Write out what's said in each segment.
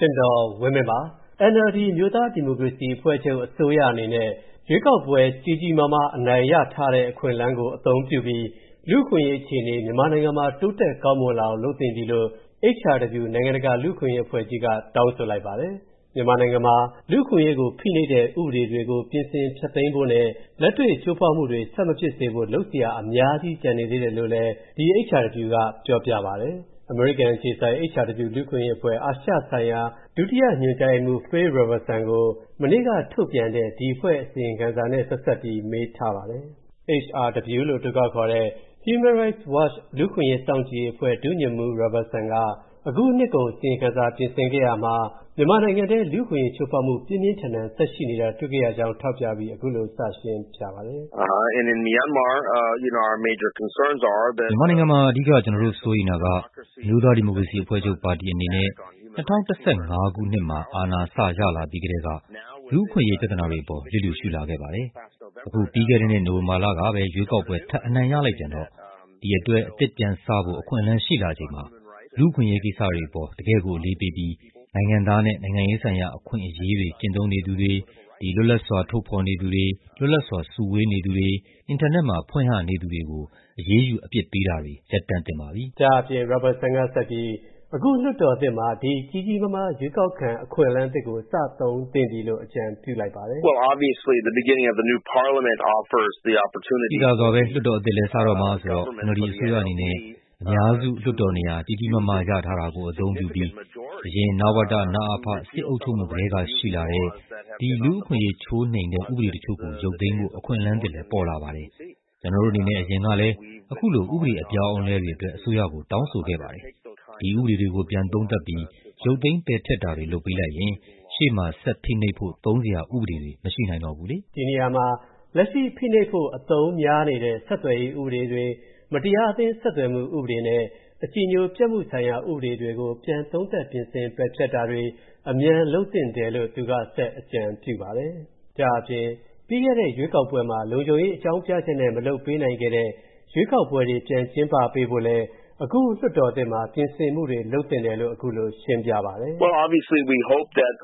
ကျွန်တော်ဝင်းမင်းပါ NLD မျိုးသားဒီမိုကရေစီအဖွဲ့ချုပ်အစိုးရအနေနဲ့ရွေးကောက်ပွဲကြီးကြီးမားမားအနိုင်ရထားတဲ့အခွင့်အလမ်းကိုအသုံးပြုပြီးလူ့အခွင့်အရေးအခြေအနေမြန်မာနိုင်ငံမှာတိုးတက်ကောင်းမွန်လာအောင်လုပ်သင့်ပြီလို့ HRW နိုင်ငံတကာလူ့အခွင့်အရေးအဖွဲ့ကြီးကတောင်းဆိုလိုက်ပါတယ်။မြန်မာနိုင်ငံမှာလူ့အခွင့်အရေးကိုဖိနှိပ်တဲ့ဥပဒေတွေကိုပြင်ဆင်ဖျက်သိမ်းဖို့နဲ့လက်တွေ့ချိုးဖောက်မှုတွေဆက်မဖြစ်စေဖို့လုပ်စရာအများကြီးကျန်နေသေးတယ်လို့လည်းဒီ HRW ကပြောပြပါတယ်။အမေရိကန်အခြေစိုက် HRW လူ့အခွင့်အရေးအဖွဲ့အာရှဆိုင်ရာဒုတိယညွှန်ကြားရေးမှူး Phil Robertson ကိုမနေ့ကထုတ်ပြန်တဲ့ဒီအဖွဲ့အစီရင်ခံစာနဲ့ဆက်စပ်ပြီးမေးထားပါတယ်။ HRW လို့အတိုကောက်ခေါ်တဲ့ Human Rights Watch လူ့အခွင့်အရေးစောင့်ကြည့်ရေးအဖွဲ့ဒုညွှန်မှူး Robertson ကအခုနှစ်ကုန်အစီရင်ခံစာပြင်ဆင်ခဲ့ရာမှာမြန်မာနိုင်ငံထဲလူ့အခွင့်အရေးချိုးဖောက်မှုပြင်းပြင်းထန်ထန်ဆက်ရှိနေတာတွေ့ခဲ့ရကြောင်းထောက်ပြပြီးအခုလိုစရှင်းပြပါတယ်။ And in Myanmar, our major concerns are that မြန်မာနိုင်ငံမှာအဓိကကျွန်တော်တို့စိုးရိမ်တာကမျိုးသားဒီမိုကရေစီအဖွဲ့ချုပ်ပါတီအနေနဲ့2015ခုနှစ်မှာအာဏာစရလာပြီးကတည်းကလူ့အခွင့်အရေးပြဿနာတွေအပေါ်လျစ်လျူရှုလာခဲ့ပါတယ်။အခုပြီးခဲ့တဲ့နှစ်နိုဝင်ဘာလကပဲရွေးကောက်ပွဲထပ်အနိုင်ရလိုက်ပြန်တော့ဒီအတွက်အသစ်ပြန်စဖို့အခွင့်အလမ်းရှိလာချိန်မှာလူ့အခွင့်အရေးကိစ္စတွေအပေါ်တကယ်ကိုအလေးပေးပြီးနိုင်ငံသားနဲ့နိုင်ငံရေးဆိုင်ရာအခွင့်အရေးတွေကျင့်သုံးနေသူတွေဒီလွတ်လပ်စွာထုတ်ဖော်နေသူတွေလွတ်လပ်စွာစုဝေးနေသူတွေအင်တာနက်မှာဖွင့်ဟနေသူတွေကိုအရေးယူအပြစ်ပေးတာတွေရပ်တန့်သင့်ပါပြီ။ဒါအပြင် Robertson ကဆက်ပြီးအခုလွှတ်တော်သစ်မှာဒီကြီးကြီးမားမားရွေးကောက်ခံအခွင့်အလမ်းသစ်ကိုစသုံးသင့်ပြီလို့အကြံပြုလိုက်ပါတယ်။ Well, obviously the beginning of the new parliament offers the opportunity ဒီကတော့ပဲလွှတ်တော်အသစ်လဲစတော့မှာဆိုတော့ NLD အစိုးရအနေနဲ့အများစုလွှတ်တော်နေရာကြီးကြီးမားမားရထားတာကိုအသုံးပြုပြီးအရင်နဝတနအဖစစ်အုပ်ချုပ်မှုတွေကရှိလာတဲ့ဒီလူ့အခွင့်အရေးချိုးနှိမ်တဲ့ဥပဒေတချို့ကိုရုပ်သိမ်းဖို့အခွင့်အလမ်းသစ်လည်းပေါ်လာပါတယ်။ကျွန်တော်တို့အနေနဲ့အရင်ကလည်းအခုလိုဥပဒေအပြောင်းအလဲတွေအတွက်အစိုးရကိုတောင်းဆိုခဲ့ပါတယ်။ဒီဥပဒေတွေကိုပြန်သုံးသပ်ပြီးရုပ်သိမ်းပယ်ဖျက်တာတွေလုပ်ပေးလိုက်ရင်ရှေ့မှာဆက်ဖိနှိပ်ဖို့သုံးစရာဥပဒေတွေမရှိနိုင်တော့ဘူးလေ။ဒီနေရာမှာလက်ရှိဖိနှိပ်ဖို့အသုံးများနေတဲ့ဆက်သွယ်ရေးဥပဒေတွေမတရားအသင်းဆက်သွယ်မှုဥပဒေနဲ့အကြည်ညိုပြတ်မှုဆိုင်ရာဥပဒေတွေကိုပြန်သုံးသပ်ပြင်ဆင်ပယ်ဖျက်တာတွေအမြန်လုပ်သင့်တယ်လို့သူကဆက်အကြံပြုပါတယ်။ဒါအပြင်ပြီးခဲ့တဲ့ရွေးကောက်ပွဲမှာလုံခြုံရေးအကြောင်းပြချက်နဲ့မလုပ်ပေးနိုင်ခဲ့တဲ့ရွေးကောက်ပွဲတွေပြန်ကျင်းပပေးဖို့လဲအခုလွှတ်တော်သစ်မှာပြင်ဆင်မှုတွေလုပ်သင့်တယ်လို့အခုလိုရှင်းပြပါတယ်။ Well, obviously we hope that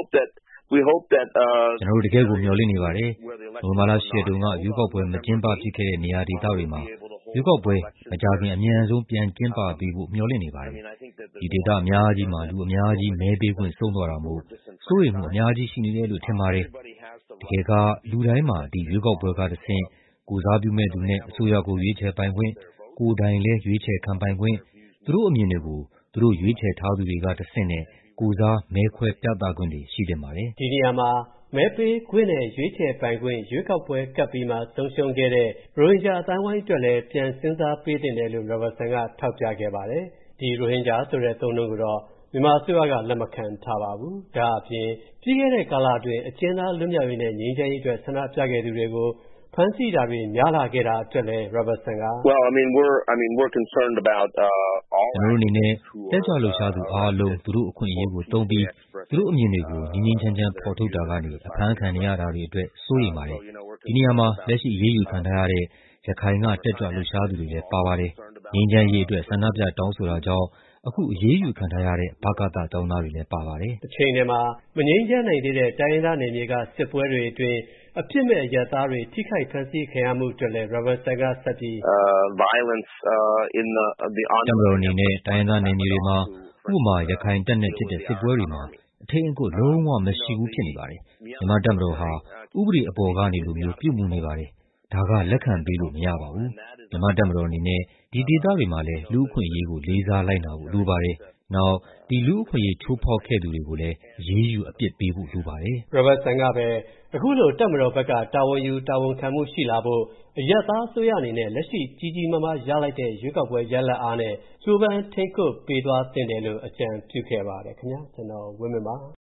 ကျွန်တော်တို့တကယ်ကိုမျှော်လင့်နေပါတယ်။နိုဝင်ဘာလ 10 ရက်တုန်းကရွေးကောက်ပွဲမကျင်းပဖြစ်ခဲ့တဲ့နေရာဒေသတွေမှာရွေးကောက်ပွဲမကြာခင်အမြန်ဆုံးပြန်ကျင်းပပေးဖို့မျှော်လင့်နေပါတယ်။ဒီဒေသအများကြီးမှာလူအများကြီးမဲပေးခွင့်ဆုံးသွားတာမို့စိုးရိမ်မှုအများကြီးရှိနေတယ်လို့ထင်ပါတယ်။တကယ်ကလူတိုင်းမှာဒီရွေးကောက်ပွဲကတဆင့်ကိုယ်စားပြုမဲ့သူနဲ့အစိုးရကိုရွေးချယ်ပိုင်ခွင့်ကိုယ်တိုင်လဲရွေးချယ်ခံပိုင်ခွင့်သူတို့အမြင်တွေကိုသူတို့ရွေးချယ်ထားသူတွေကတဆင့်နဲ့ကိုယ်စားမဲခွဲပြသခွင့်တွေရှိတင်ပါတယ်။ဒီနေရာမှာမဲပေးခွင့်နဲ့ရွေးချယ်ပိုင်ခွင့်ရွေးကောက်ပွဲကပ်ပြီးမှဆုံးရှုံးခဲ့တဲ့ရိုဟင်ဂျာအတိုင်းဝိုင်းအတွက်လည်းပြန်စဉ်းစားပေးသင့်တယ်လို့ Robertson ကထောက်ပြခဲ့ပါတယ်။ဒီရိုဟင်ဂျာဆိုတဲ့သုံးနှုန်းကိုတော့မြန်မာအစိုးရကလက်မခံထားပါဘူး။ဒါအပြင်ပြီးခဲ့တဲ့ကာလအတွင်းအကျဉ်းသားလွတ်မြောက်ရေးနဲ့ငြိမ်းချမ်းရေးအတွက်ဆန္ဒပြခဲ့သူတွေကိုဖမ်းဆီးတာတွေများလာခဲ့တာအတွက်လည်း Robertson က Well, we're concerned about all ကျွန်တော်တို့အနေနဲ့တက်ကြွလှုပ်ရှားသူအားလုံးသူတို့အခွင့်အရေးကိုသုံးပြီးသူတို့အမြင်တွေကိုငြင်းငြင်းချမ်းချမ်းဖော်ထုတ်တာကနေအဖမ်းခံရတာတွေအတွက်စိုးရိမ်ပါတယ်။ဒီနေရာမှာလက်ရှိအရေးယူခံထားရတဲ့ရခိုင်ကတက်ကြွလှုပ်ရှားသူတွေလည်းပါပါတယ်။ငြိမ်းချမ်းရေးအတွက်ဆန္ဒပြတောင်းဆိုတာကြောင့်အခုအရေးယူခံထားရတဲ့ဘကသကျောင်းသားတွေလည်းပါပါတယ်။တစ်ချိန်တည်းမှာမငြိမ်းချမ်းနိုင်သေးတဲ့တိုင်းရင်းသားနယ်မြေကစစ်ပွဲတွေအတွင်းအပြစ်မဲ့အရပ်သားတွေထိခိုက်ဖမ်းဆီးခံရမှုအတွက်လည်း Robertson ကဆက်ပြီး violence in the တပ်မတော်အနေနဲ့တိုင်းရင်းသားနယ်မြေတွေမှာဥပမာရခိုင်တပ်နဲ့ဖြစ်တဲ့စစ်ပွဲတွေမှာအထိန်အကွပ်လုံးဝမရှိဘူးဖြစ်နေပါတယ်။မြန်မာတပ်မတော်ဟာဥပဒေအပေါ်ကနေလိုမျိုးပြုမှုနေပါတယ်။ဒါကလက်ခံပေးလို့မရပါဘူး။မြန်မာတပ်မတော်အနေနဲ့ဒီဒေသတွေမှာလည်းလူ့အခွင့်အရေးကိုလေးစားလိုက်နာဖို့လိုပါတယ်။နောက်ဒီလူ့အခွင့်အရေးချိုးဖောက်ခဲ့သူတွေကိုလည်းအရေးယူအပြစ်ပေးဖို့လိုပါတယ်။ Robertson ကပဲအခုလိုတပ်မတော်ဘက်ကတာဝန်ယူတာဝန်ခံမှုရှိလာဖို့အရပ်သားအစိုးရအနေနဲ့လက်ရှိကြီးကြီးမားမားရလိုက်တဲ့ရွေးကောက်ပွဲရလဒ်အားနဲ့ကြိုးပမ်းထိန်းကွပ်ပေးသွားသင့်တယ်လို့အကြံပြုခဲ့ပါတယ်ခင်ဗျာကျွန်တော်ဝင်းမင်းပါ